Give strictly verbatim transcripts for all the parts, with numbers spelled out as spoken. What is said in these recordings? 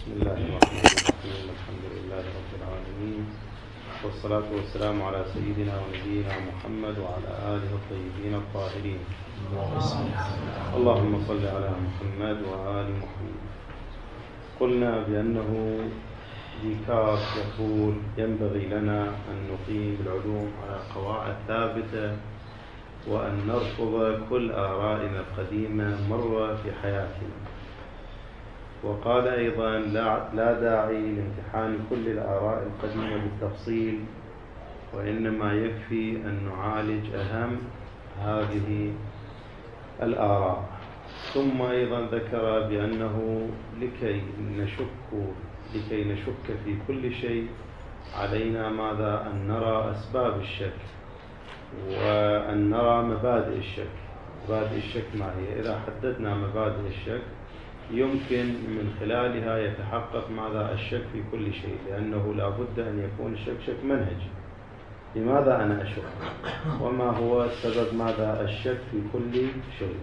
بسم الله الرحمن الرحيم. الحمد لله رب العالمين، والصلاة والسلام على سيدنا ونبينا محمد وعلى آله الطيبين الطاهرين. اللهم صل على محمد وآل محمد. قلنا بأنه ديكارت يقول ينبغي لنا أن نقيم العلوم على قواعد ثابتة وأن نرفض كل آرائنا القديمة مرة في حياتنا. وقال أيضا لا داعي لامتحان كل الآراء القديمة بالتفصيل، وإنما يكفي أن نعالج أهم هذه الآراء. ثم أيضا ذكر بأنه لكي نشك لكي نشك في كل شيء علينا ماذا؟ أن نرى أسباب الشك وأن نرى مبادئ الشك. مبادئ الشك ما هي؟ إذا حددنا مبادئ الشك يمكن من خلالها يتحقق ماذا؟ الشك في كل شيء، لأنه لا بد أن يكون الشك شك منهجي. لماذا أنا أشك؟ وما هو سبب ماذا؟ الشك في كل شيء.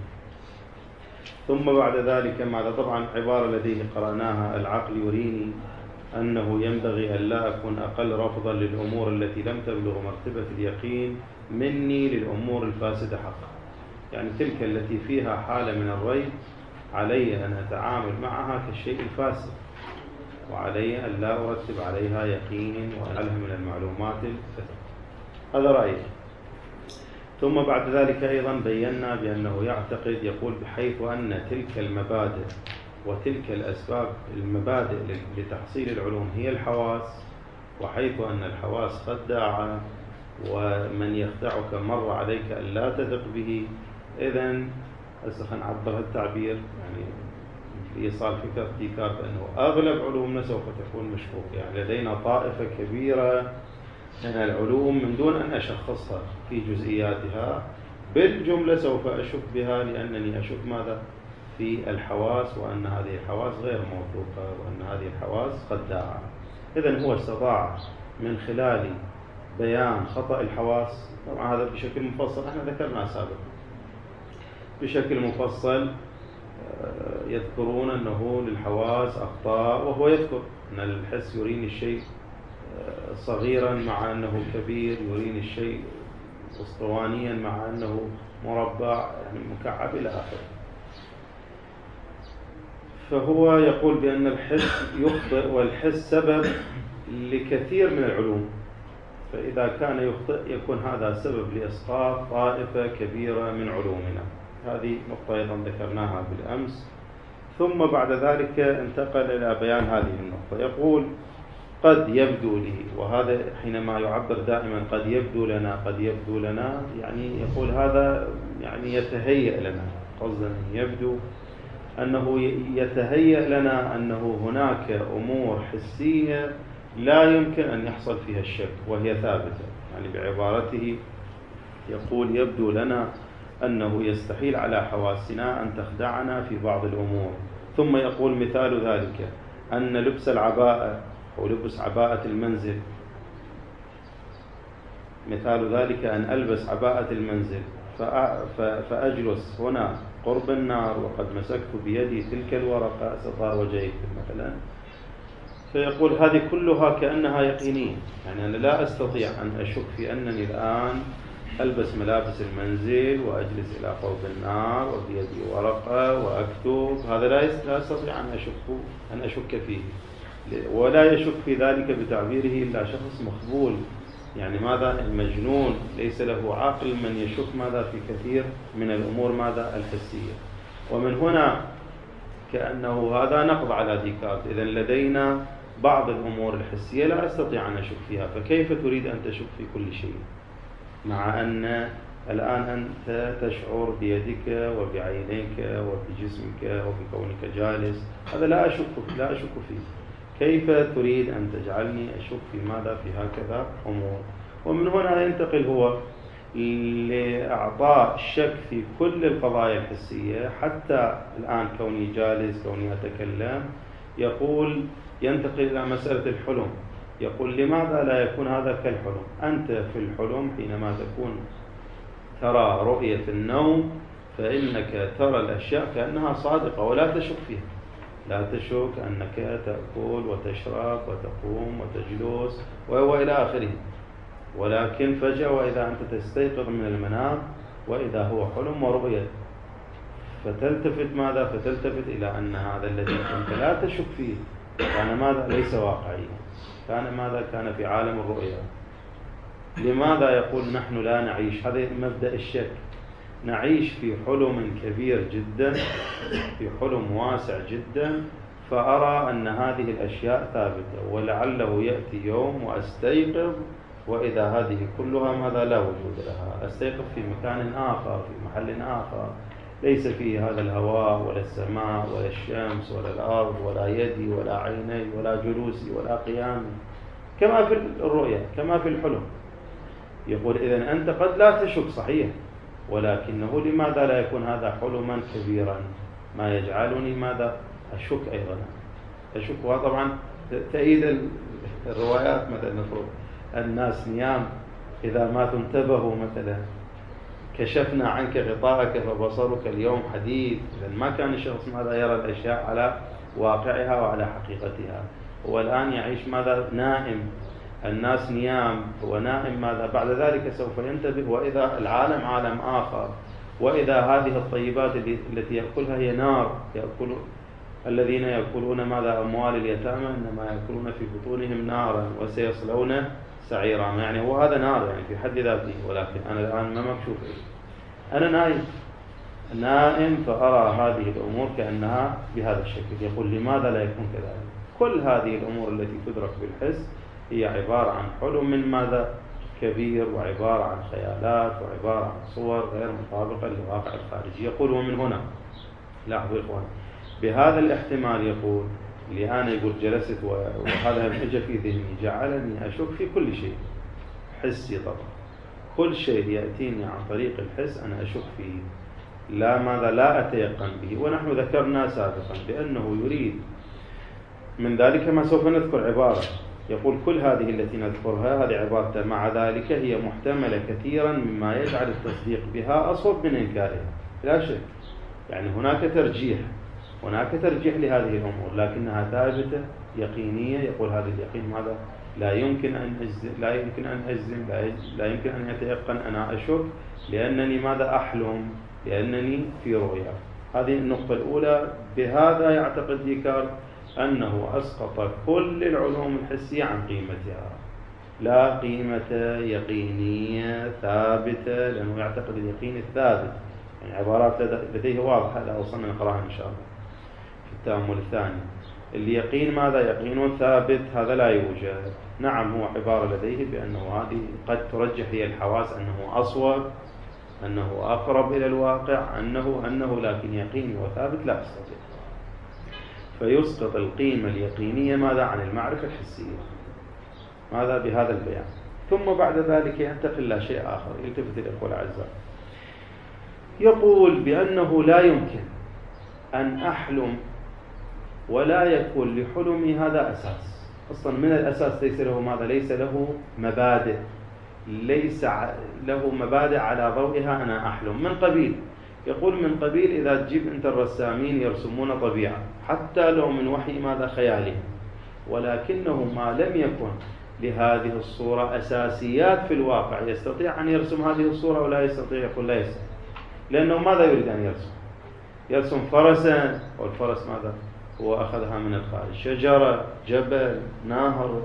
ثم بعد ذلك ماذا؟ طبعا عبارة لديه قرأناها: العقل يريني أنه ينبغي أن لا أكون أقل رفضا للأمور التي لم تبلغ مرتبة اليقين مني للأمور الفاسدة حقا. يعني تلك التي فيها حالة من الريب علي أن أتعامل معها كالشيء الفاسد، وعلي أن لا أرتب عليها يقين وأجعلها من المعلومات الكثيرة. هذا رأيي. ثم بعد ذلك أيضا بينا بأنه يعتقد، يقول بحيث أن تلك المبادئ وتلك الأسباب المبادئ لتحصيل العلوم هي الحواس، وحيث أن الحواس خداعة ومن يخدعك مر عليك أن لا تثق به، إذن هسه نعبر التعبير يعني في إيصال فكرة ديكارت أنه أغلب علومنا سوف تكون مشكوكة. يعني لدينا طائفة كبيرة من العلوم من دون أن أشخصها في جزئياتها، بالجملة سوف أشك بها لأنني أشك ماذا؟ في الحواس، وأن هذه الحواس غير موثوقة، وأن هذه الحواس خداعة. إذن هو استطاع من خلال بيان خطأ الحواس، طبعا هذا بشكل مفصل احنا ذكرناه سابقا بشكل مفصل، يذكرون أنه للحواس أخطاء، وهو يذكر أن الحس يريني الشيء صغيرا مع أنه كبير، يريني الشيء أسطوانيا مع أنه مربع يعني مكعب إلى آخره. فهو يقول بأن الحس يخطئ، والحس سبب لكثير من العلوم، فإذا كان يخطئ يكون هذا سبب لإسقاط طائفة كبيرة من علومنا. هذه نقطة أيضا ذكرناها بالأمس. ثم بعد ذلك انتقل إلى بيان هذه النقطة. يقول قد يبدو لي، وهذا حينما يعبر دائما قد يبدو لنا قد يبدو لنا يعني يقول هذا يعني يتهيأ لنا، قصدا يبدو أنه يتهيأ لنا أنه هناك أمور حسية لا يمكن أن يحصل فيها الشك وهي ثابتة. يعني بعبارته يقول يبدو لنا أنه يستحيل على حواسنا أن تخدعنا في بعض الأمور. ثم يقول مثال ذلك أن لبس العباءة أو لبس عباءة المنزل، مثال ذلك أن ألبس عباءة المنزل فأجلس هنا قرب النار وقد مسكت بيدي تلك الورقة ستار وجهي مثلا، فيقول هذه كلها كأنها يقينية. يعني أنا لا أستطيع أن أشك في أنني الآن ألبس ملابس المنزل وأجلس إلى قرب النار وبيدي ورقة وأكتب، هذا لا أستطيع أن أشك أن أشك فيه، ولا يشك في ذلك بتعبيره إلا شخص مخبول. يعني ماذا؟ المجنون ليس له عقل من يشك ماذا؟ في كثير من الأمور ماذا؟ الحسية. ومن هنا كأنه هذا نقض على ديكارت. إذن لدينا بعض الأمور الحسية لا أستطيع أن أشك فيها، فكيف تريد أن تشك في كل شيء؟ مع أن الآن أنت تشعر بيدك وبعينيك وبجسمك وبكونك جالس، هذا لا أشك لا أشك فيه. كيف تريد أن تجعلني أشك في ماذا؟ في هكذا أمور. ومن هنا ينتقل هو لإعطاء الشك في كل القضايا الحسية. حتى الآن كوني جالس، كوني أتكلم، يقول ينتقل إلى مسألة الحلم. يقول لماذا لا يكون هذا كالحلم؟ أنت في الحلم حينما تكون ترى رؤية النوم فإنك ترى الأشياء كأنها صادقة ولا تشك فيها. لا تشك أنك تأكل وتشرب وتقوم وتجلس وإلى آخره، ولكن فجأة وإذا أنت تستيقظ من المنام وإذا هو حلم ورؤية، فتلتفت ماذا؟ فتلتفت إلى أن هذا الذي أنت لا تشك فيه كان ماذا؟ ليس واقعيا، كان ماذا؟ كان في عالم الرؤيا. لماذا يقول نحن لا نعيش؟ هذا مبدأ الشك. نعيش في حلم كبير جدا، في حلم واسع جدا، فأرى أن هذه الأشياء ثابتة، ولعله يأتي يوم وأستيقظ وإذا هذه كلها ماذا؟ لا وجود لها. أستيقظ في مكان آخر، في محل آخر، ليس فيه هذا الهواء ولا السماء ولا الشمس ولا الأرض ولا يدي ولا عيني ولا جلوسي ولا قيامي، كما في الرؤيا كما في الحلم. يقول إذن أنت قد لا تشك صحيح، ولكنه لماذا لا يكون هذا حلما كبيرا ما يجعلني ماذا؟ أشك أيضا. أشك. وطبعا تأييد الروايات مثلا نفرض الناس نيام إذا ما تنتبهوا مثلا كشفنا عنك غطاءك فبصرك اليوم حديد. إذن ما كان الشخص ماذا؟ يرى الأشياء على واقعها وعلى حقيقتها. هو الآن يعيش ماذا؟ نائم. الناس نيام، هو نائم ماذا؟ بعد ذلك سوف ينتبه وإذا العالم عالم آخر، وإذا هذه الطيبات التي يأكلها هي نار. يأكل الذين يأكلون ماذا؟ أموال اليتامى إنما يأكلون في بطونهم نارا وسيصلون سعيرا. يعني هو هذا نار يعني في حد ذاته، ولكن أنا الآن ما مكشوف إيه؟ أنا نائم نائم فأرى هذه الأمور كأنها بهذا الشكل. يقول لماذا لا يكون كذلك؟ كل هذه الأمور التي تدرك بالحس هي عبارة عن حلم من ماذا؟ كبير، وعبارة عن خيالات، وعبارة عن صور غير مطابقة للواقع الخارجي. يقول ومن هنا لاحظوا يا إخوان بهذا الاحتمال، يقول اللي أنا يقول جلست وهذا اجى في ذهني جعلني أشك في كل شيء حسي. طبعا كل شيء يأتيني عن طريق الحس أنا أشك فيه، لا ماذا؟ لا أتيقن به. ونحن ذكرنا سابقا بأنه يريد من ذلك ما سوف نذكر عبارة. يقول كل هذه التي نذكرها هذه عبارة مع ذلك هي محتملة كثيرا مما يجعل التصديق بها أصوب من إنكارها لا شك. يعني هناك ترجيح هناك ترجيح لهذه الأمور، لكنها ثابتة يقينية. يقول هذا اليقين ماذا؟ لا يمكن أن أجزم لا يمكن أن أجزم لا يمكن أن يتيقن أنا أشك، لأنني ماذا؟ أحلم، لأنني في رؤيا. هذه النقطة الأولى. بهذا يعتقد ديكارت أنه أسقط كل العلوم الحسية عن قيمتها، لا قيمة يقينية ثابتة، لأنه يعتقد اليقين الثابت. يعني عبارات لديه واضحة لا وصلنا نقراها إن شاء الله في التأمل الثاني. اليقين ماذا؟ يقين ثابت، هذا لا يوجد. نعم هو عبارة لديه بأنه هذه قد ترجح هي الحواس أنه أصوب، أنه أقرب إلى الواقع، أنه أنه لكن يقيني وثابت لا يستطيع. فيسقط القيمة اليقينية ماذا؟ عن المعرفة الحسية. ماذا؟ بهذا البيان. ثم بعد ذلك ينتقل إلى شيء آخر. يلتفت الأخوة الأعزاء يقول بأنه لا يمكن أن أحلم ولا يكون لحلمي هذا أساس. أصلا من الأساس ليس له ماذا؟ ليس له مبادئ، ليس له مبادئ على ضوئها أنا أحلم. من قبيل يقول من قبيل إذا تجيب أنت الرسامين يرسمون طبيعة حتى لو من وحي ماذا؟ خيالهم، ولكنه ما لم يكن لهذه الصورة أساسيات في الواقع يستطيع أن يرسم هذه الصورة ولا يستطيع؟ يقول لا يستطيع. لأنه ماذا يريد أن يرسم؟ يرسم فرسا، والفرس ماذا؟ هو أخذها من الخارج، شجرة، جبل، نهر،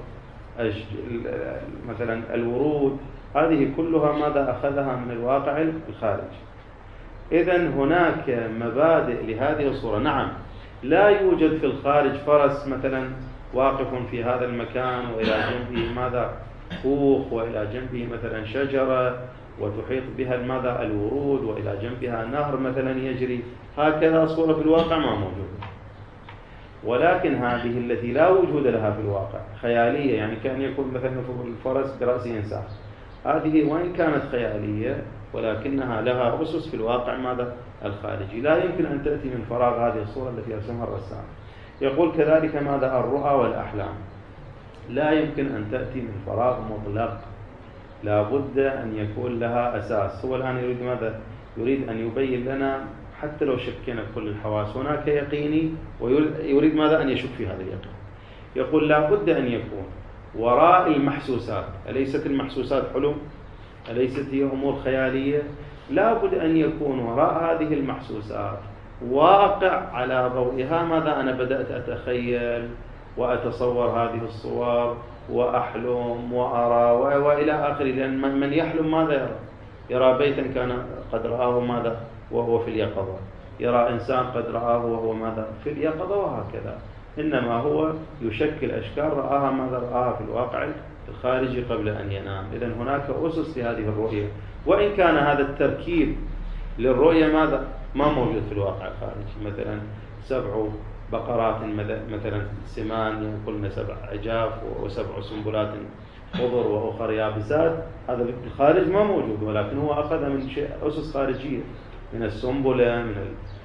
مثلا الورود، هذه كلها ماذا؟ أخذها من الواقع الخارج. إذن هناك مبادئ لهذه الصورة. نعم لا يوجد في الخارج فرس مثلا واقف في هذا المكان وإلى جنبه ماذا؟ خوخ، وإلى جنبه مثلا شجرة وتحيط بها ماذا؟ الورود، وإلى جنبها نهر مثلا يجري. هكذا صورة في الواقع ما موجودة. ولكن هذه التي لا وجود لها في الواقع خيالية، يعني كان يكون مثلا الفرس برأس إنسان، هذه وإن كانت خيالية ولكنها لها أسس في الواقع ماذا؟ الخارجي. لا يمكن أن تأتي من فراغ هذه الصورة التي يرسمها الرسام. يقول كذلك ماذا؟ الرؤى والأحلام لا يمكن أن تأتي من فراغ مطلق، لا بد أن يكون لها أساس. هو الآن يريد ماذا؟ يريد أن يبين لنا حتى لو شكينا كل الحواس هناك يقيني، ويريد ماذا؟ أن يشك في هذا اليقين. يقول لا بد أن يكون وراء المحسوسات، أليست المحسوسات حلم؟ أليست هي أمور خيالية؟ لا بد أن يكون وراء هذه المحسوسات واقع على ضوئها ماذا؟ أنا بدأت أتخيل وأتصور هذه الصور وأحلم وأرى وإلى آخره. لأن من يحلم ماذا يرى؟ يرى بيتا كان قد رآه ماذا؟ وهو في اليقظة، يرى إنسان قد رآه وهو ماذا؟ في اليقظة، وهكذا. إنما هو يشكل أشكال رآها ماذا؟ رآها في الواقع الخارجي قبل أن ينام. إذن هناك أسس لهذه الرؤية، وإن كان هذا التركيب للرؤية ماذا؟ ما موجود في الواقع الخارجي. مثلا سبع بقرات مثلا سمان، يعني قلنا سبع عجاف وسبع سنبلات خضر وأخر يابسات، هذا في الخارج ما موجود، ولكن هو أخذ من شيء أسس خارجية، من السنبلة، من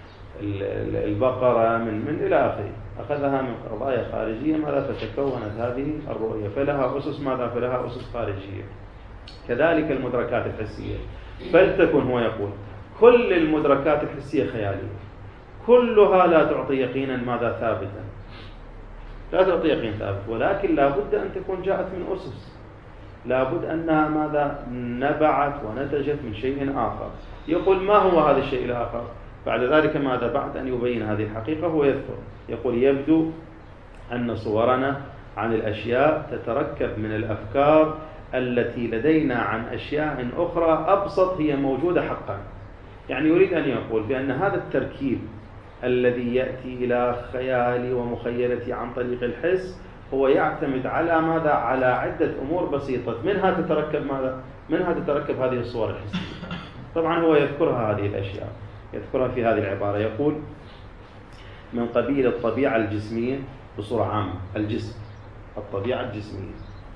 البقرة، من من إلى آخره، أخذها من قضايا خارجية ماذا؟ فتكونت هذه الرؤية، فلها أسس ماذا؟ فلها أسس خارجية. كذلك المدركات الحسية، فلتكن هو يقول كل المدركات الحسية خيالية، كلها لا تعطي يقينا ماذا؟ ثابتا، لا تعطي يقين ثابت، ولكن لا بد أن تكون جاءت من أسس، لا بد أنها ماذا؟ نبعت ونتجت من شيء آخر. يقول ما هو هذا الشيء الآخر؟ بعد ذلك ماذا؟ بعد أن يبين هذه الحقيقة هو يذكر، يقول يبدو أن صورنا عن الأشياء تتركب من الأفكار التي لدينا عن أشياء أخرى أبسط هي موجودة حقا. يعني يريد أن يقول بأن هذا التركيب الذي يأتي إلى خيالي ومخيلتي عن طريق الحس هو يعتمد على ماذا؟ على عدة أمور بسيطة، منها تتركب ماذا؟ منها تتركب هذه الصور الحسية. طبعا هو يذكرها هذه الأشياء، يذكرها في هذه العبارة، يقول من قبيل الطبيعة الجسمية بصورة عامة، الجسم، الطبيعة الجسمية،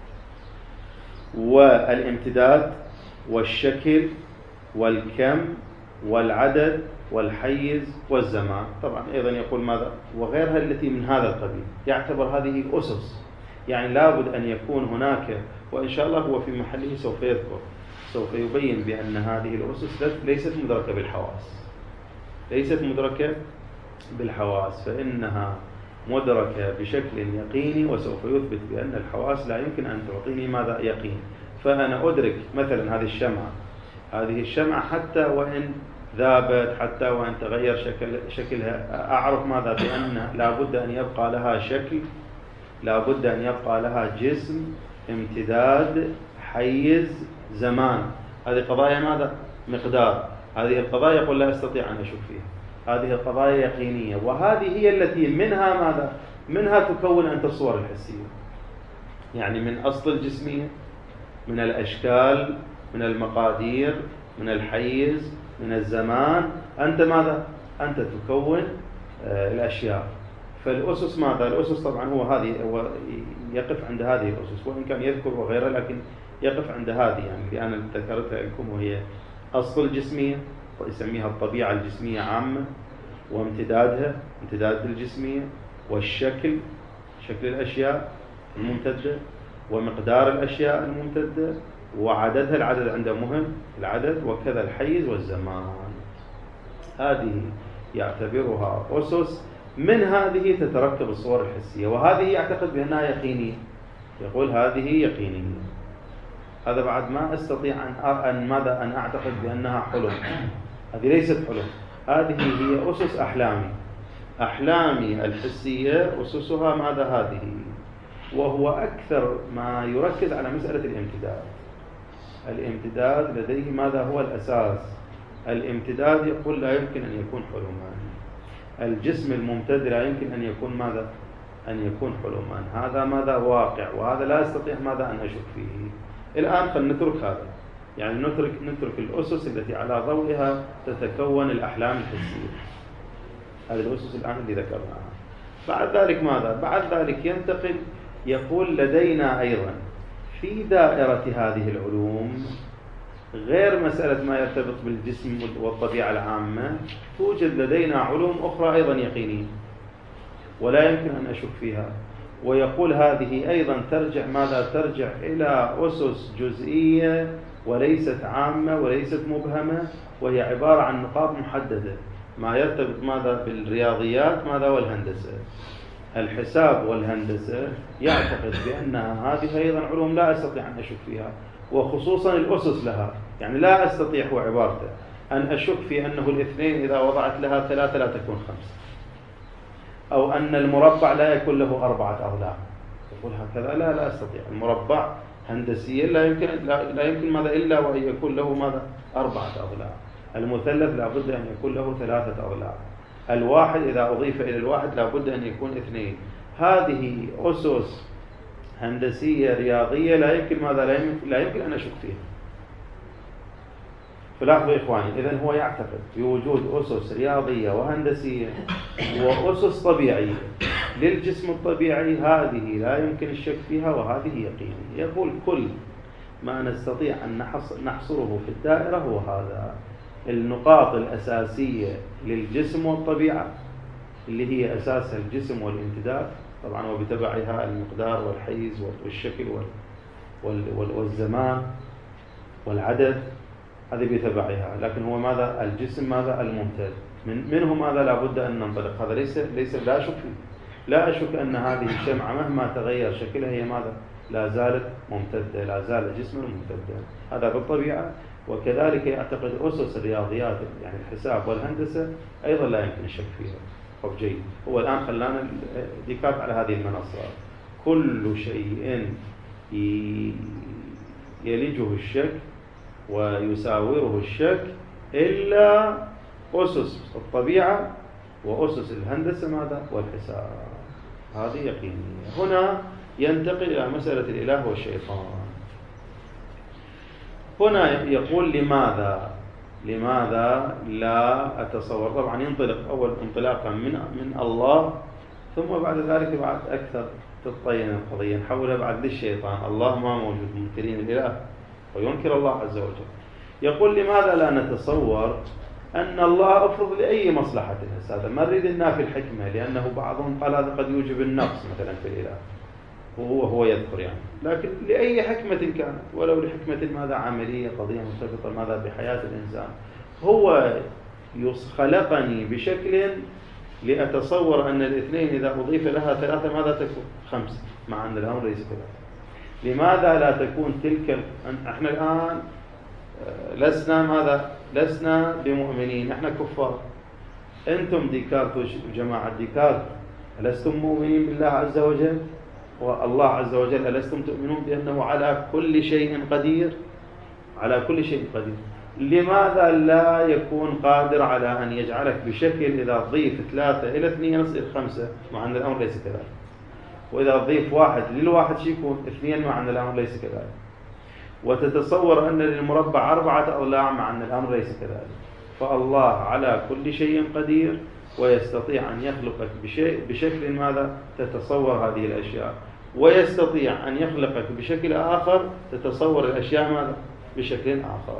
والامتداد والشكل والكم والعدد والحيز والزمان. طبعا أيضا يقول ماذا؟ وغيرها التي من هذا القبيل، يعتبر هذه أسس. يعني لابد أن يكون هناك، وإن شاء الله هو في محله سوف يذكر، سوف يبين بأن هذه الأسس ليست مدركة بالحواس، ليست مدركة بالحواس، فإنها مدركة بشكل يقيني، وسوف يثبت بأن الحواس لا يمكن أن تعطيني ماذا؟ يقين. فأنا أدرك مثلا هذه الشمعة، هذه الشمعة حتى وإن ذابت، حتى وإن تغير شكل شكلها، أعرف ماذا؟ بأن لا بد أن يبقى لها شكل، لا بد أن يبقى لها جسم، امتداد، حيز، زمان. هذه قضايا ماذا؟ مقدار. هذه القضايا يقول لا أستطيع أن أشك فيها، هذه القضايا يقينية، وهذه هي التي منها ماذا؟ منها تكون أنت الصور الحسية. يعني من أصل الجسمية، من الأشكال، من المقادير، من الحيز، من الزمان، أنت ماذا؟ أنت تكون آه الأشياء. فالأسس ماذا؟ الأسس طبعا هو هذه، هو يقف عند هذه الأسس، وإن كان يذكر وغيرها لكن يقف عند هذه، يعني اللي أنا ذكرتها لكم، وهي أصل الجسمية، ويسميها الطبيعة الجسمية عامة، وامتدادها، امتداد الجسمية، والشكل، شكل الأشياء الممتدة، ومقدار الأشياء الممتدة، وعددها، العدد عنده مهم، العدد، وكذا الحيز والزمان. هذه يعتبرها أسس، من هذه تتركب الصور الحسية، وهذه يعتقد بأنها يقينية، يقول هذه يقينية. هذا بعد ما أستطيع أن أن ماذا؟ أن أعتقد بأنها حلم، هذه ليست حلم، هذه هي أسس أحلامي، أحلامي الحسية أسسها ماذا؟ هذه. وهو أكثر ما يركز على مسألة الامتداد. الامتداد لديه ماذا؟ هو الأساس. الامتداد يقول لا يمكن أن يكون حلمان، الجسم الممتد لا يمكن أن يكون ماذا؟ أن يكون حلمان. هذا ماذا؟ واقع، وهذا لا أستطيع ماذا؟ أن أشك فيه. الآن فلنترك هذا، يعني نترك نترك الأسس التي على ضوئها تتكون الأحلام الحسية، هذه الأسس الآن اللي ذكرناها. بعد ذلك ماذا؟ بعد ذلك ينتقل، يقول لدينا أيضا في دائرة هذه العلوم، غير مسألة ما يرتبط بالجسم والطبيعة العامة، توجد لدينا علوم أخرى أيضا يقينية ولا يمكن أن أشك فيها. ويقول هذه أيضا ترجع ماذا؟ ترجع إلى أسس جزئية وليست عامة وليست مبهمة، وهي عبارة عن نقاط محددة. ما يرتبط ماذا بالرياضيات ماذا والهندسة. الحساب والهندسة يعتقد بأنها هذه أيضا علوم لا أستطيع أن أشك فيها، وخصوصا الأسس لها. يعني لا أستطيع، هو عبارته، أن أشك في أنه الاثنين إذا وضعت لها ثلاثة لا تكون خمسة، أو أن المربع لا يكون له أربعة أضلاع. يقول هكذا لا لا أستطيع. المربع هندسيا لا يمكن لا, لا يمكن ماذا إلا وأن يكون له ماذا أربعة أضلاع. المثلث لا بد أن يكون له ثلاثة أضلاع. الواحد إذا أضيف إلى الواحد لا بد أن يكون اثنين. هذه أسس هندسية رياضية لا يمكن ماذا لا يمكن, لا يمكن أن أشك فيها. فلاحظوا إخواني، إذن هو يعتقد بوجود أسس رياضية وهندسية وأسس طبيعية للجسم الطبيعي، هذه لا يمكن الشك فيها وهذه يقينية. يقول كل ما نستطيع أن نحصره في الدائرة هو هذا: النقاط الأساسية للجسم والطبيعة اللي هي أساسها الجسم والامتداد طبعا، وبتبعها المقدار والحيز والشكل والزمان والعدد، هذه بتبعها. لكن هو ماذا؟ الجسم ماذا؟ الممتد. من منه ماذا لا بد أن ننطلق. هذا ليس ليس لا أشك فيه. لا أشك أن هذه الشمعة مهما تغير شكلها هي ماذا؟ لا زالت ممتدة، لا زال جسما ممتدا. هذا بالطبيعة. وكذلك يعتقد أسس الرياضيات يعني الحساب والهندسة أيضا لا يمكن الشك فيها. طب جيد، هو الآن خلانا ديكارت على هذه المنصة: كل شيء يلجه الشك ويساوره الشك إلا أسس الطبيعة وأسس الهندسة ماذا؟ والحساب. هذه يقينية. هنا ينتقل إلى مسألة الإله والشيطان. هنا يقول لماذا لماذا لا أتصور. طبعا ينطلق أول انطلاقا من من الله، ثم بعد ذلك بعد أكثر تتطين القضية نحولها بعد للشيطان. الله ما موجود، منكرين الإله وينكر الله عز وجل. يقول لماذا لا نتصور أن الله أفرض لأي مصلحة. هذا ما نريد النافي الحكمة، لأنه بعضهم قال هذا قد يوجب النقص مثلا في الإله، وهو هو يذكر يعني، لكن لأي حكمة كانت، ولو لحكمة ماذا عملية قضية مرتبطة ماذا بحياة الإنسان. هو خلقني بشكل لأتصور أن الاثنين إذا أضيف لها ثلاثة ماذا تكون؟ خمسة، مع أن الأمر ليس كذلك. لماذا لا تكون تلك؟ احنا الآن لسنا ماذا؟ لسنا بمؤمنين، احنا كفار. انتم ديكارت وجماعة ديكارت ألستم مؤمنين بالله عز وجل؟ والله عز وجل ألستم تؤمنون بأنه على كل شيء قدير؟ على كل شيء قدير. لماذا لا يكون قادر على أن يجعلك بشكل إذا تضيف ثلاثة إلى اثنين يصير خمسة، مع أن الأمر ليس كذلك، وإذا تضيف واحد للواحد شيء يكون اثنين، مع أن الأمر ليس كذلك، وتتصور أن للمربع أربعة أضلاع، مع أن الأمر ليس كذلك. فالله على كل شيء قدير، ويستطيع أن يخلقك بشيء بشكل ماذا تتصور هذه الأشياء، ويستطيع أن يخلقك بشكل آخر تتصور الأشياء ماذا بشكل آخر.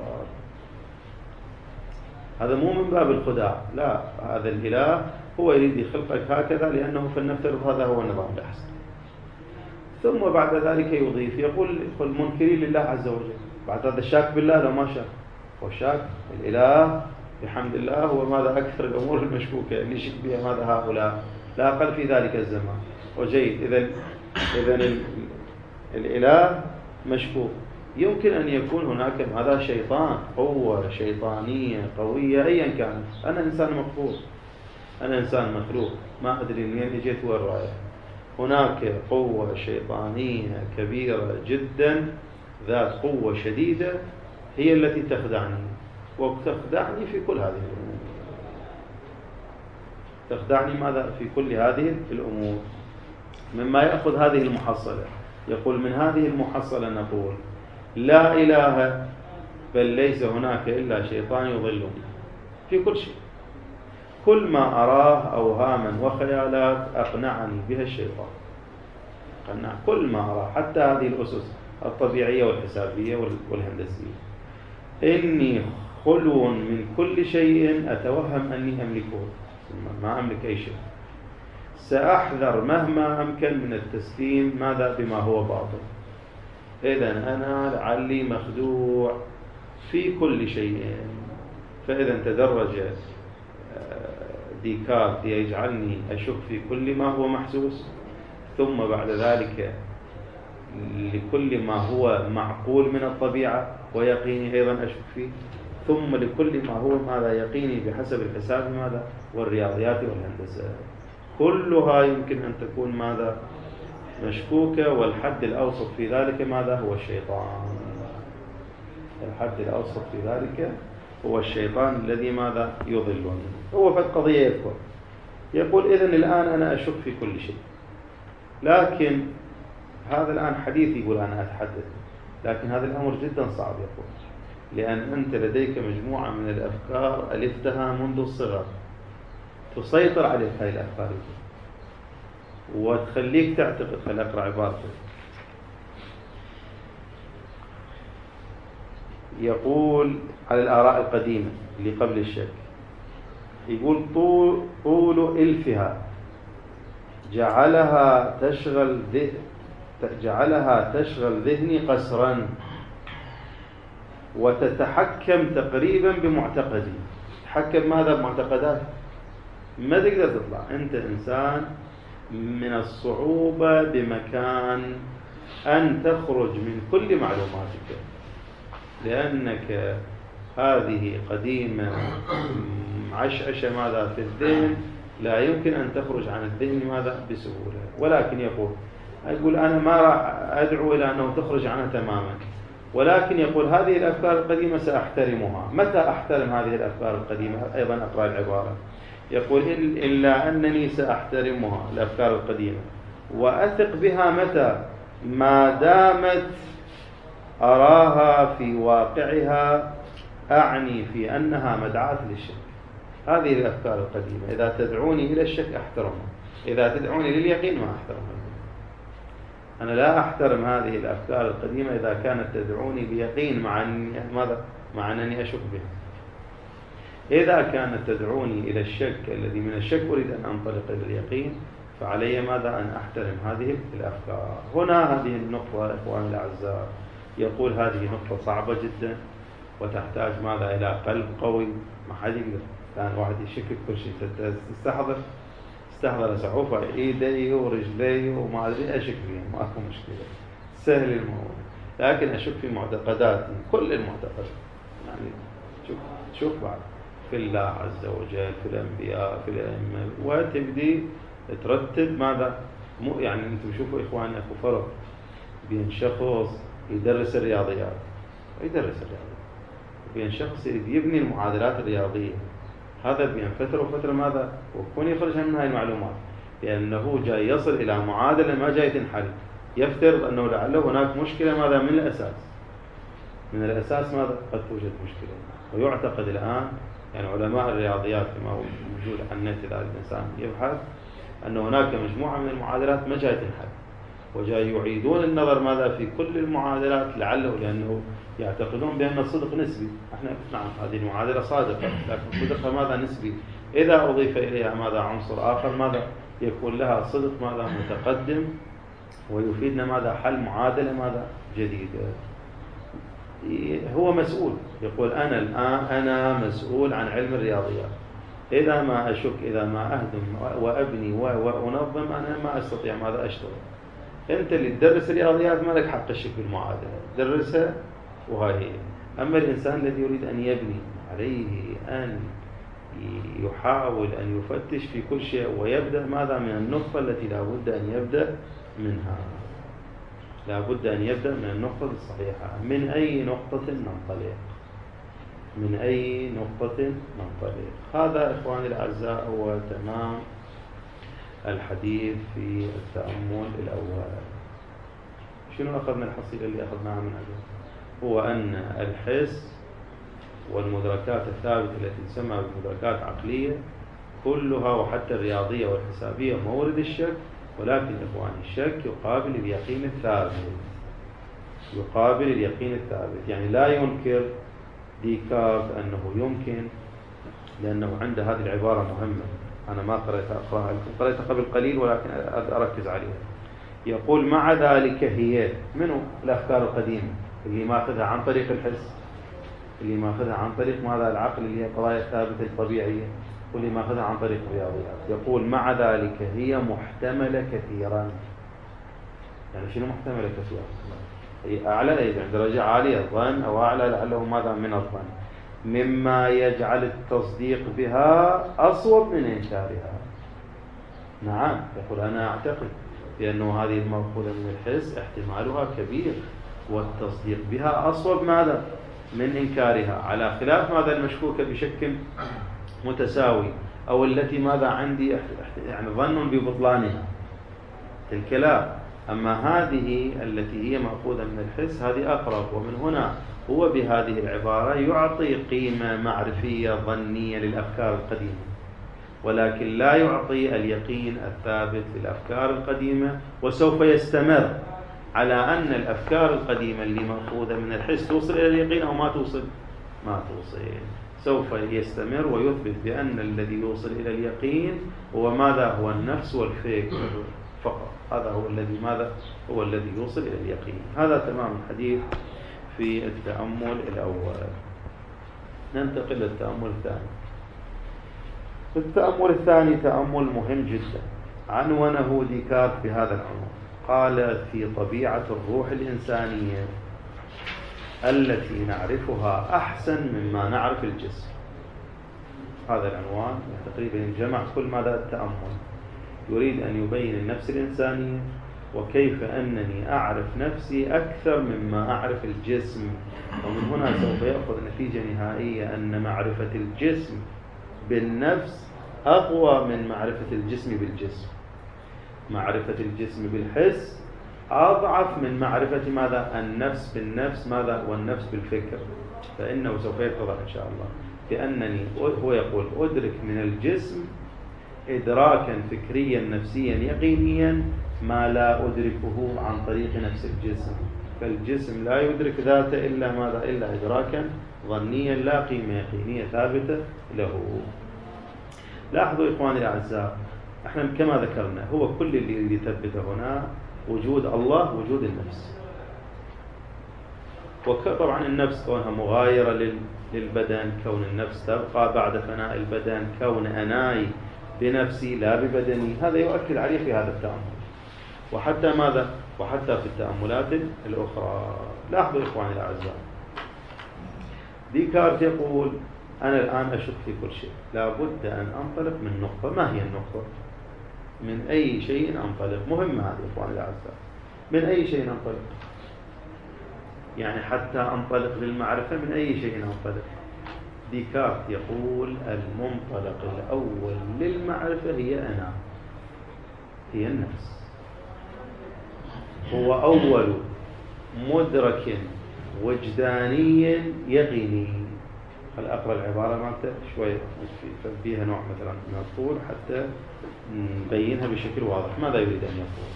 هذا مو من باب الخداع، لا، هذا الإله هو يريد يخلقك هكذا، لأنه فلنفترض هذا هو النظام الأحسن. ثم بعد ذلك يضيف يقول المنكرين لله عز وجل. بعد هذا الشاك بالله لو ما شاك، والشاك الإله بحمد الله هو ماذا أكثر الأمور المشكوكة اللي يشك بها ماذا هؤلاء، لا أقل في ذلك الزمان. وجيد، إذن إذن الإله مشكوك. يمكن أن يكون هناك هذا شيطان، قوة شيطانية قوية أيا كانت. أنا إنسان مخلوق، أنا إنسان مخلوق، ما أدري منين جيت وين رايح. هناك قوة شيطانية كبيرة جدا ذات قوة شديدة هي التي تخدعني، وتخدعني في كل هذه الأمور. تخدعني ماذا في كل هذه الأمور. مما يأخذ هذه المحصلة، يقول من هذه المحصلة نقول لا إله بل ليس هناك إلا شيطان يضلني في كل شيء. كل ما أراه أوهاما وخيالات أقنعني بها الشيطان. أقنع كل ما أراه، حتى هذه الأسس الطبيعية والحسابية والهندسية. إني خلو من كل شيء أتوهم أني أملكه، ما أملك أي شيء. سأحذر مهما أمكن من التسليم ماذا بما هو باطل. إذن أنا لعلي مخدوع في كل شيء. فإذا تدرج ديكارت يجعلني أشك في كل ما هو محسوس، ثم بعد ذلك لكل ما هو معقول من الطبيعة ويقيني أيضا أشك فيه، ثم لكل ما هو ماذا يقيني بحسب الحساب ماذا والرياضيات والهندسة، كلها يمكن أن تكون ماذا مشكوكة. والحد الأوسط في ذلك ماذا هو الشيطان. الحد الأوسط في ذلك هو الشيطان الذي ماذا يضلني. هو في القضية يذكر يقول إذن الآن أنا أشك في كل شيء، لكن هذا الآن حديث يقول أنا أتحدث، لكن هذا الأمر جدا صعب يقول، لأن أنت لديك مجموعة من الأفكار ألفتها منذ الصغر تسيطر عليك هذه الأفكار وتخليك تعتقد. خلي أقرأ عبارته. يقول على الآراء القديمة اللي قبل الشك، يقول طول, طول إلفها جعلها تشغل ذهن جعلها تشغل ذهني قسرا وتتحكم تقريبا بمعتقدي. تحكم ماذا بمعتقدات؟ ما تقدر تطلع. أنت إنسان من الصعوبة بمكان أن تخرج من كل معلوماتك، لأنك هذه قديمة عشعشة ماذا في الذهن، لا يمكن أن تخرج عن الذهن ماذا بسهولة. ولكن يقول يقول أنا ما راح أدعو إلى أنه تخرج عنها تماما، ولكن يقول هذه الأفكار القديمة سأحترمها. متى أحترم هذه الأفكار القديمة؟ أيضا أقرأ العبارة. يقول إلا أنني سأحترمها الأفكار القديمة وأثق بها متى ما دامت أراها في واقعها، أعني في أنها مدعاة للشك. هذه الأفكار القديمة إذا تدعوني إلى الشك أحترمها، إذا تدعوني لليقين ما أحترمها. أنا لا أحترم هذه الأفكار القديمة إذا كانت تدعوني بيقين مع أني ماذا مع أنني أشك بها. إذا كانت تدعوني إلى الشك الذي من الشك أريد أن أنطلق إلى اليقين، فعلي ماذا أن أحترم هذه الأفكار. هنا هذه النقطة إخواني الأعزاء، يقول هذه نقطة صعبة جدا وتحتاج ماذا إلى قلب قوي. ما حد يقدر كان واحد يشك في كل شيء. تستحضر استحضر صحوفة إيديه ورجليه وما أدري أشك فيهم، ما أكو مشكلة، سهل الموضوع. لكن أشك في معتقداتي، كل المعتقدات، يعني شوف شوف بعد في الله عز وجل، في الأنبياء، في الأئمة، وتبدي ترتب ماذا مو يعني. أنتم شوفوا إخواني أكو فرق بين شخص يدرس الرياضيات ويدرس الرياضيات، بين شخص يبني المعادلات الرياضية، هذا بين فترة وفترة ماذا وكون يخرج من هاي المعلومات، لأنه جاي يصل إلى معادلة ما جاي تنحل. يفترض أنه لعله هناك مشكلة ماذا من الأساس، من الأساس ماذا قد توجد مشكلة. ويعتقد الآن يعني علماء الرياضيات كما هو موجود على النت إذا الإنسان يبحث أن هناك مجموعة من المعادلات ما جاي تنحل، وجاي يعيدون النظر ماذا في كل المعادلات لعله، لأنه يعتقدون بأن الصدق نسبي. احنا نعم هذه المعادلة صادقة، لكن صدقها ماذا نسبي. إذا أضيف إليها ماذا عنصر آخر ماذا يكون لها صدق ماذا متقدم ويفيدنا ماذا حل معادلة ماذا جديدة. هو مسؤول، يقول أنا الآن أنا مسؤول عن علم الرياضيات. إذا ما أشك، إذا ما أهدم وأبني وأنظم، أنا ما أستطيع ماذا أشتغل. أنت اللي تدرس الرياضيات ما لك حق الشك بالمعادلة، درسها وهاي هي. أما الإنسان الذي يريد أن يبني عليه أن يحاول أن يفتش في كل شيء ويبدأ ماذا من النقطة التي لا بد أن يبدأ منها، لا بد أن يبدأ من النقطة الصحيحة. من أي نقطة ننطلق، من أي نقطة ننطلق. هذا إخواني الأعزاء هو تمام الحديث في التأمل الأول. شنو أخذنا الحصيلة اللي أخذناها من عجل؟ هو أن الحس والمدركات الثابتة التي تسمى بمدركات عقلية كلها وحتى الرياضية والحسابية مورد الشك، ولكن إخواني الشك يقابل اليقين الثابت، يقابل اليقين الثابت. يعني لا ينكر ديكارت أنه يمكن، لأنه عنده هذه العبارة مهمة أنا ما قرأت أقرأها لكم، قرأتها قبل قليل ولكن أركز عليها. يقول مع ذلك هي منه الأفكار القديمة اللي ماخذها عن طريق الحس، اللي ماخذها عن طريق ماذا العقل، اللي هي قضايا ثابتة الطبيعية. واللي ماخذها عن طريق الرياضيات. يقول مع ذلك هي محتملة كثيرا. يعني شنو محتملة كثيرا؟ هي أعلى، يعني درجة عالية الظن أو أعلى لعله ماذا من الظن، مما يجعل التصديق بها أصوب من إنكارها. نعم، يقول أنا أعتقد بأنه هذه المأخوذة من الحس احتمالها كبير والتصديق بها أصوب ماذا من إنكارها، على خلاف ماذا المشكوكة بشكل متساوي أو التي ماذا عندي يعني ظن ببطلانها تلك لا. أما هذه التي هي مأخوذة من الحس هذه أقرب. ومن هنا هو بهذه العبارة يعطي قيمة معرفية ظنية للأفكار القديمة، ولكن لا يعطي اليقين الثابت للأفكار القديمة. وسوف يستمر على أن الأفكار القديمة اللي مأخوذة من الحس توصل إلى اليقين أو ما توصل، ما توصل. سوف يستمر ويثبت بأن الذي يوصل إلى اليقين هو ماذا؟ هو النفس والفكر فقط. هذا هو الذي ماذا؟ هو الذي يوصل إلى اليقين. هذا تمام الحديث في التأمل الأول. ننتقل للتأمل الثاني. التأمل الثاني تأمل مهم جدا، عنونه ديكارت بهذا العنوان. قال في طبيعة الروح الإنسانية التي نعرفها أحسن مما نعرف الجسم. هذا العنوان تقريبا جمع كل ماذا التأمل. يريد أن يبين النفس الإنسانية وكيف أنني أعرف نفسي أكثر مما أعرف الجسم. ومن هنا سوف يأخذ نتيجة نهائية أن معرفة الجسم بالنفس أقوى من معرفة الجسم بالجسم. معرفة الجسم بالحس أضعف من معرفة ماذا النفس بالنفس ماذا والنفس بالفكر. فإنه سوف يتضح إن شاء الله بأنني هو يقول أدرك من الجسم إدراكا فكريا نفسيا يقينيا ما لا أدركه عن طريق نفس الجسم. فالجسم لا يدرك ذاته إلا ماذا؟ إلا إدراكا ظنيا لا قيمة يقينية ثابتة له. لاحظوا إخواني الأعزاء، احنا كما ذكرنا هو كل اللي يثبت هنا وجود الله، وجود النفس. وطبعا النفس كونها مغايرة للبدن، كون النفس تبقى بعد فناء البدن، كون أناي بنفسي لا ببدني، هذا يؤكد عليه في هذا التأمل. وحتى ماذا؟ وحتى في التأملات الأخرى. لاحظوا إخواني الأعزاء، ديكارت يقول أنا الآن أشك في كل شيء، لابد أن أنطلق من نقطة. ما هي النقطة؟ من أي شيء أنطلق؟ مهمة هذه إخواني الأعزاء. من أي شيء أنطلق؟ يعني حتى أنطلق للمعرفة من أي شيء أنطلق؟ ديكارت يقول المنطلق الأول للمعرفة هي أنا، هي النفس. هو أول مدرك وجداني يقيني. هل أقرأ العبارة مالته شوية فيها نوع مثلا من الطول حتى نبينها بشكل واضح. ماذا يريد أن يقول؟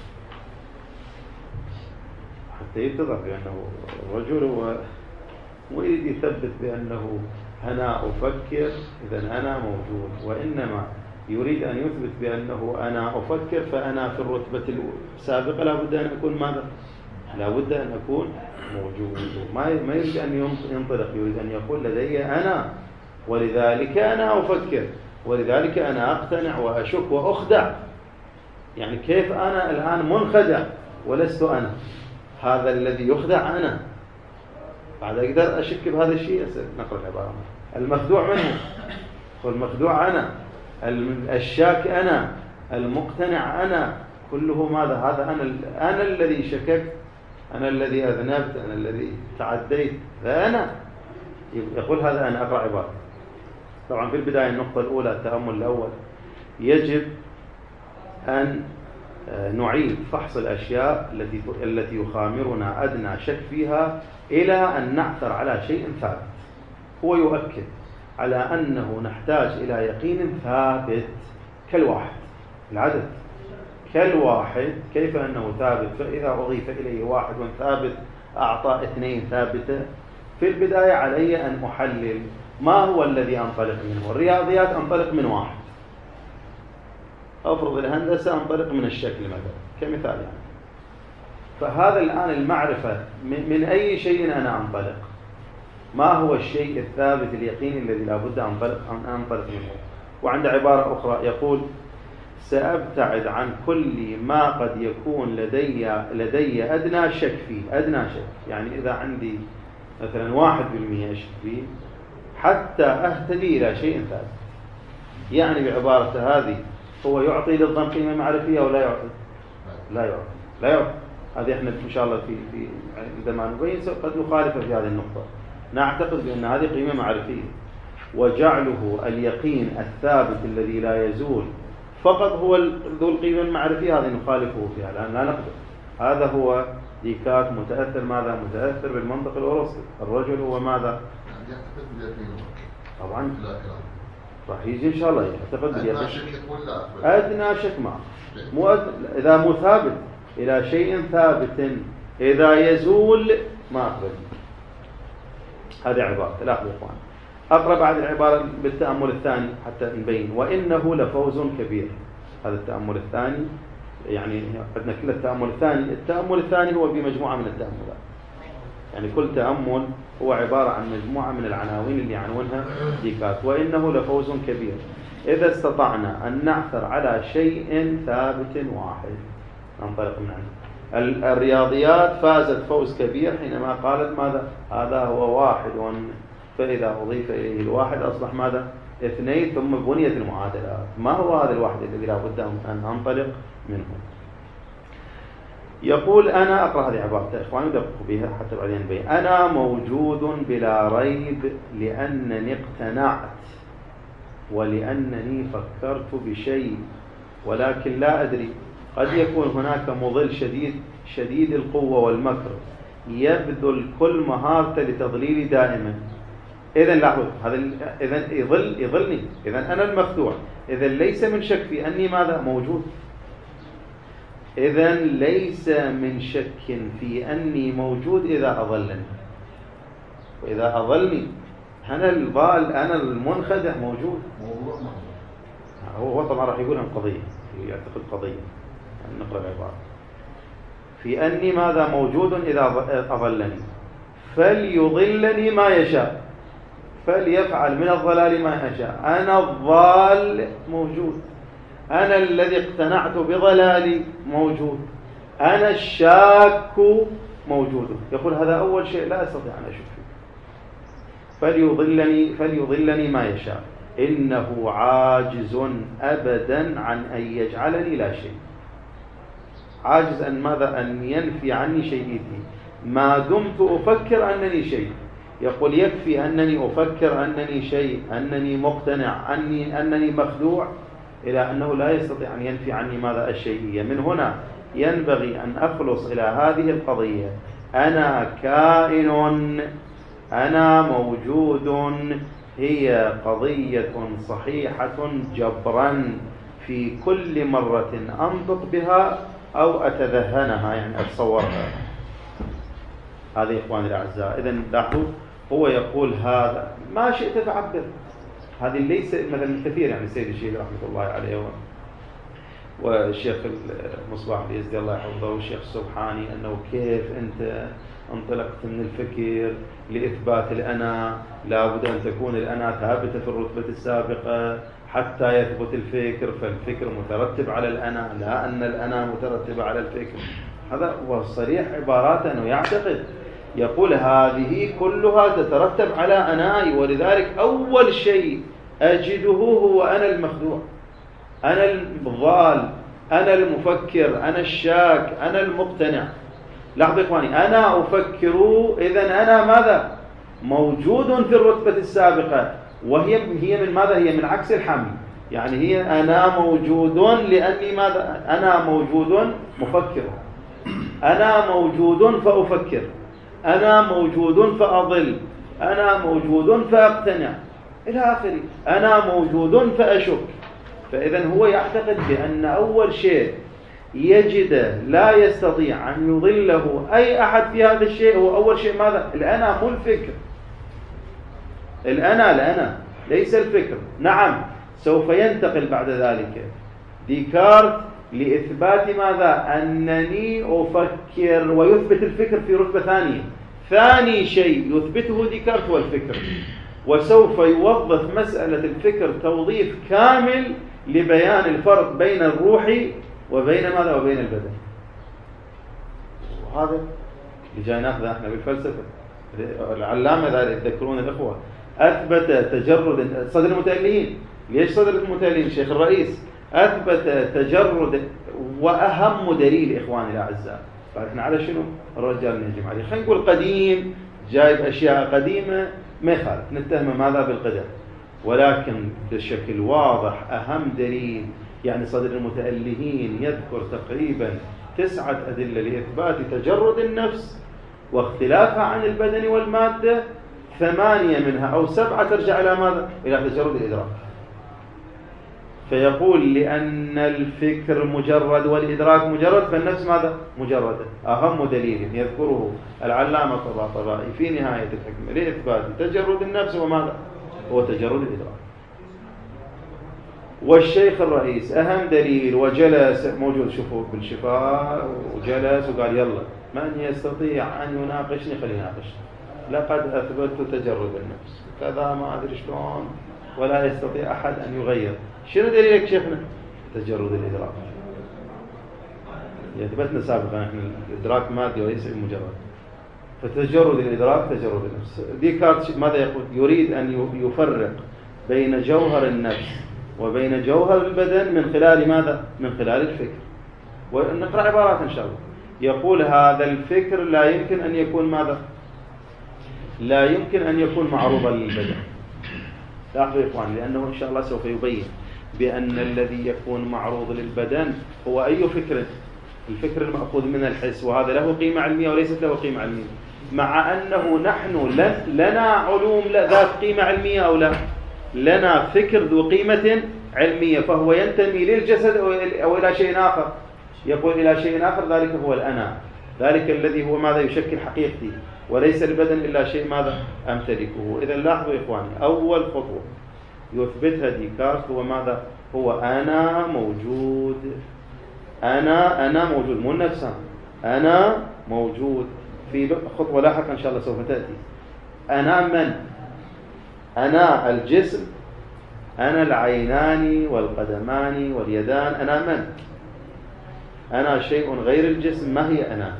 حتى يتضح بأنه الرجل هو ويريد يثبت بأنه أنا أفكر إذا أنا موجود، وإنما يريد أن يثبت بأنه أنا أفكر فأنا في الرتبة السابقة لابد أن أكون ماذا؟ لابد أن أكون موجود. ما يريد أن ينطلق، يريد أن يقول لدي أنا ولذلك أنا أفكر ولذلك أنا أقتنع وأشك وأخدع. يعني كيف أنا الآن منخدع ولست أنا؟ هذا الذي يخدع أنا. بعد أقدر أشك بهذا الشيء. نقرأ العبارة. المخدوع منه والمخدوع أنا، الشاك أنا، المقتنع أنا، كله ماذا؟ هذا أنا. أنا الذي شككت، أنا الذي أذنبت، أنا الذي تعديت، فأنا يقول هذا أنا. أقرأ عبارة. طبعا في البداية النقطة الأولى التأمل الأول يجب أن نعيد فحص الأشياء التي التي يخامرنا أدنى شك فيها إلى أن نعثر على شيء ثابت. هو يؤكد على أنه نحتاج إلى يقين ثابت كالواحد، العدد كالواحد. كيف أنه ثابت؟ فإذا أضيف إليه واحد ثابت أعطى اثنين ثابتة. في البداية علي أن أحلل ما هو الذي أنطلق منه. الرياضيات أنطلق من واحد، أفرض الهندسة أنطلق من الشكل مثلا كمثال يعني. فهذا الآن المعرفة من أي شيء أنا أنطلق؟ ما هو الشيء الثابت اليقيني الذي لابد أن أنطلق منه؟ وعند عبارة أخرى يقول سأبتعد عن كل ما قد يكون لدي لدي أدنى شك فيه. أدنى شك يعني إذا عندي مثلا واحد بالمئة أشك فيه حتى أهتدي إلى شيء ثابت. يعني بعبارة هذه هو يعطي للظن قيمة معرفية ولا يعطي؟ لا يعطي لا يعطي. هذه احنا إن شاء الله في في عندما نبين قد نخالف في هذه النقطة. نعتقد بأن هذه قيمة معرفية، وجعله اليقين الثابت الذي لا يزول فقط هو ذو القيمة المعرفية، هذه نخالفه فيها لأن لا نقدر. هذا هو ديكارت متأثر ماذا؟ متأثر بالمنطق الأوروسي. الرجل هو ماذا؟ طبعا راح يجي إن شاء الله يعتقد باليقين. أدنى شك معه مو أدنى. إذا مو ثابت إلى شيء ثابت إذا يزول ما أقبل. هذه عبارة. لاحظوا يا إخوان، أقرأ بعد العبارة بالتأمل الثاني حتى نبين. وإنه لفوز كبير. هذا التأمل الثاني، يعني عندنا كل التأمل الثاني. التأمل الثاني هو بمجموعة من التأملات، يعني كل تأمل هو عبارة عن مجموعة من العناوين اللي يعنونها ديكارت. وإنه لفوز كبير إذا استطعنا أن نعثر على شيء ثابت واحد ننطلق من عنه. الرياضيات فازت فوز كبير حينما قالت ماذا؟ هذا هو واحد، فإذا أضيف إليه الواحد أصبح ماذا؟ اثنين، ثم بنيت المعادلات. ما هو هذا الواحد الذي لا بد أن أنطلق منه؟ يقول أنا أقرأ هذه عبارة يا إخواني ودققوا بها حتى بعدين نبين. أنا موجود بلا ريب لأنني اقتنعت ولأنني فكرت بشيء، ولكن لا أدري قد يكون هناك مضل شديد شديد القوة والمكر يبذل كل مهارته لتضليلي دائما. إذا لاحظوا هذا، إذا يضل يضلني، إذا أنا المخدوع، إذا ليس من شك في أني ماذا؟ موجود. إذا ليس من شك في أني موجود إذا أضلني، وإذا أضلني أنا الضال أنا المنخدع موجود. هو طبعا راح يقول عن قضية، يعتقد قضية. يعني نقرأ العبارة في أني ماذا؟ موجود إذا أضلني، فليضلني ما يشاء، فليفعل من الضلال ما يشاء. أنا الضال موجود، أنا الذي اقتنعت بضلالي موجود، أنا الشاك موجود. يقول هذا أول شيء لا أستطيع أن أشك فيه. فليضلني فليضلني ما يشاء، إنه عاجز أبدا عن أن يجعلني لا شيء. عاجز أن ماذا؟ أن ينفي عني شيئيتي ما دمت أفكر أنني شيء. يقول يكفي أنني أفكر أنني شيء، أنني مقتنع، أني, أنني مخدوع، إلى أنه لا يستطيع أن ينفي عني ماذا؟ الشيئية. من هنا ينبغي أن أخلص إلى هذه القضية. أنا كائن، أنا موجود، هي قضية صحيحة جبرا في كل مرة أنطق بها أو أتذهنها، يعني أتصورها. هذه يا إخواني الأعزاء. إذن لاحظوا هو يقول هذا ما شئت تعبر. هذه ليس مثلا كثير، يعني السيد الشيخ رحمة الله عليه والشيخ المصباح اليزدي الله يحفظه والشيخ السبحاني، أنه كيف أنت انطلقت من الفكر لإثبات الأنا، لابد أن تكون الأنا ثابتة في الرتبة السابقة حتى يثبت الفكر، فالفكر مترتب على الأنا، لا أن الأنا مترتبة على الفكر. هذا هو صريح عباراته أنه يعتقد، يقول هذه كلها تترتب على أناي، ولذلك أول شيء أجده هو أنا المخدوع، أنا الضال، أنا المفكر، أنا الشاك، أنا المقتنع. لاحظوا إخواني، أنا أفكر، إذن أنا ماذا؟ موجود في الرتبة السابقة، وهي هي من ماذا؟ هي من عكس الحمل. يعني هي أنا موجود لأني ماذا؟ أنا موجود مفكر، أنا موجود فأفكر، أنا موجود فأضل، أنا موجود فأقتنع إلى آخره، أنا موجود فأشك. فإذا هو يعتقد بأن أول شيء يجد لا يستطيع أن يضله أي أحد في هذا الشيء هو أول شيء ماذا؟ الأنا، مو الفكر. الأنا الأنا ليس الفكر. نعم سوف ينتقل بعد ذلك ديكارت لإثبات ماذا؟ أنني أفكر، ويثبت الفكر في رتبة ثانية. ثاني شيء يثبته ديكارت هو الفكر. وسوف يوظف مسألة الفكر توظيف كامل لبيان الفرق بين الروح وبين ماذا وبين البدن. وهذا اللي جاي ناخذه احنا بالفلسفة. العلامة ذلك يذكرون الإخوة أثبت تجرد صدر المتألهين. ليش صدر المتألهين؟ الشيخ الرئيس أثبت تجرد، وأهم دليل إخواني الأعزاء. فإحنا على شنو الرجال نهجم عليه؟ خلينا نقول قديم جايب أشياء قديمة ما يخالف نتهمه ماذا بالقدر، ولكن بشكل واضح أهم دليل يعني صدر المتألهين يذكر تقريبا تسعة أدلة لإثبات تجرد النفس واختلافها عن البدن والمادة، ثمانية منها أو سبعة ترجع إلى ماذا؟ إلى تجرد الإدراك. فيقول لأن الفكر مجرد والإدراك مجرد، فالنفس ماذا؟ مجردة. أهم دليل يذكره العلامة الطباطبائي في نهاية الحكمة لإثبات تجرد النفس وماذا؟ هو تجرد الإدراك. والشيخ الرئيس أهم دليل وجلس موجود شوفوا بالشفاء وجلس وقال يلا من يستطيع أن يناقشني خلي يناقشني، لقد أثبت تجرد النفس كذا ما أدري شلون، ولا يستطيع أحد أن يغير. شنو دليلك شيخنا؟ تجرد الإدراك. يثبتنا سابقا احنا الإدراك مادي وليس مجرد، فتجرد الإدراك تجرد النفس. ديكارت ماذا يقول؟ يريد أن يفرق بين جوهر النفس وبين جوهر البدن من خلال ماذا؟ من خلال الفكر. ونقرأ عبارات إن شاء الله. يقول هذا الفكر لا يمكن أن يكون ماذا؟ لا يمكن أن يكون معروضا للبدن. لاحظوا يا إخوان، لأنه إن شاء الله سوف يبين بأن الذي يكون معروض للبدن هو أي فكر؟ الفكر المأخوذ من الحس، وهذا له قيمة علمية وليست له قيمة علمية، مع أنه نحن لنا علوم ذات قيمة علمية أو لا؟ لنا فكر ذو قيمة علمية، فهو ينتمي للجسد أو إلى شيء آخر. يقول إلى شيء آخر، ذلك هو الأنا، ذلك الذي هو ماذا يشكل حقيقتي، وليس البدن إلا شيء ماذا أمتلكه. إذا لاحظوا يا إخواني، أول خطوة يثبتها ديكارت هو ماذا؟ هو أنا موجود. أنا أنا موجود، مو النفس، أنا موجود. في خطوة لاحقا إن شاء الله سوف تأتي. أنا من؟ أنا الجسم، أنا العينان والقدمان واليدان. أنا من؟ أنا شيء غير الجسم. ما هي أنا؟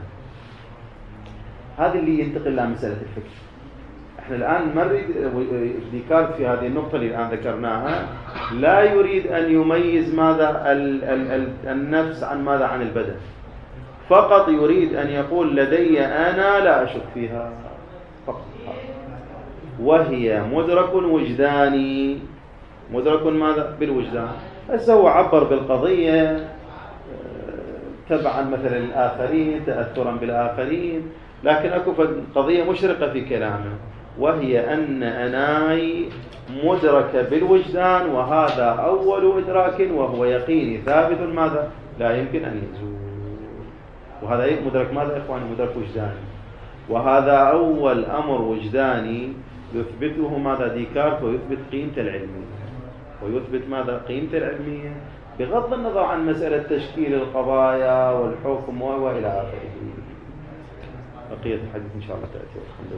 هذا اللي ينتقل إلى مسألة الفكر. احنا الآن نريد ديكارت في هذه النقطة اللي الآن ذكرناها لا يريد أن يميز ماذا ال ال ال النفس عن ماذا عن البدن، فقط يريد أن يقول لدي أنا لا أشك فيها فقط، وهي مدرك وجداني. مدرك ماذا؟ بالوجدان. بس هو عبر بالقضية تبعا مثلا الآخرين، تأثرا بالآخرين، لكن أكو قضية مشرقة في كلامه، وهي أن أناي مدركة بالوجدان، وهذا أول إدراك وهو يقيني ثابت ماذا؟ لا يمكن أن يزول. وهذا مدرك ماذا يا إخواني؟ مدرك وجداني. وهذا أول أمر وجداني يثبته ماذا ديكارت، ويثبت قيمته العلمية، ويثبت ماذا؟ قيمته العلمية بغض النظر عن مسألة تشكيل القضايا والحكم وإلى آخره. بقية الحديث إن شاء الله تأتي والحمد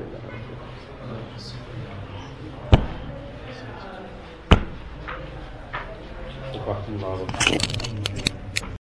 لله.